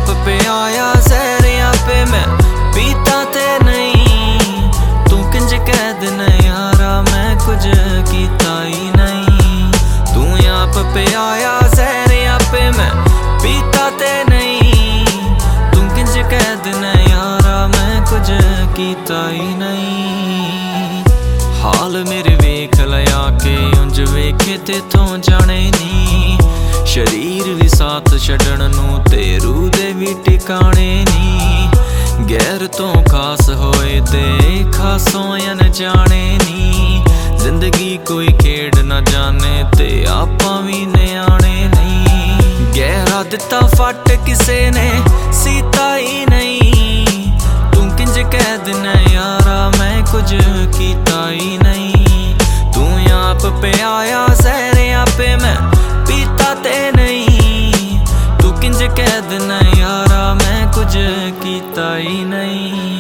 आप पे आया जहरिया पे मैं पीता ते नहीं। तू किंज कैद न यारा मैं कुछ कीता ही नहीं। तू आप पे आया जहरिया पे मैं पीता ते नहीं। तू किंज कैद न यारा मैं कुछ कीता ही नहीं। हाल मेरे वेख लिया के उंज वेखे ते तों जाने नी। शरीर भी साथ छड़न नूं ते रूह दे भी टिकाणे नी। गैर तो खास होए ते खासों अनजाने नी। जिंदगी कोई खेड न जाने ते आपां भी न्याणे नहीं। गहरा दिता फट किसे ने सीता ही नहीं। तू किंज कैद न यारा मैं कुछ कीता ही नहीं। तू आप पे आया जहरिया पे मैं पीता ते नहीं। तू किंज कैद न यारा मैं कुछ कीता ही नहीं।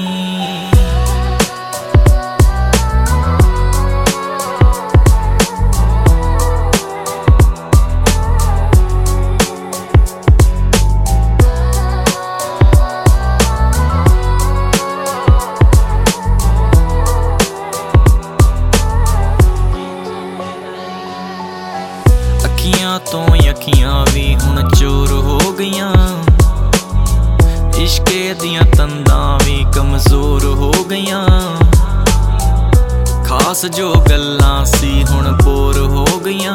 अखियां तो अखियां भी हुण चोर हो गईयां। इश्के दियां तंदां भी कमजोर हो गईयां। खास जो गल्लां सी हुण बोर हो गईयां।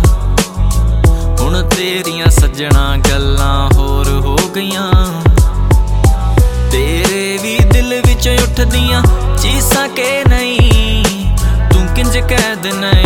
हुण तेरियां सज्जणा गल्लां होर हो गईयां। तेरे भी दिल विच उठदियां चीसां के नहीं। तू किंज कैद न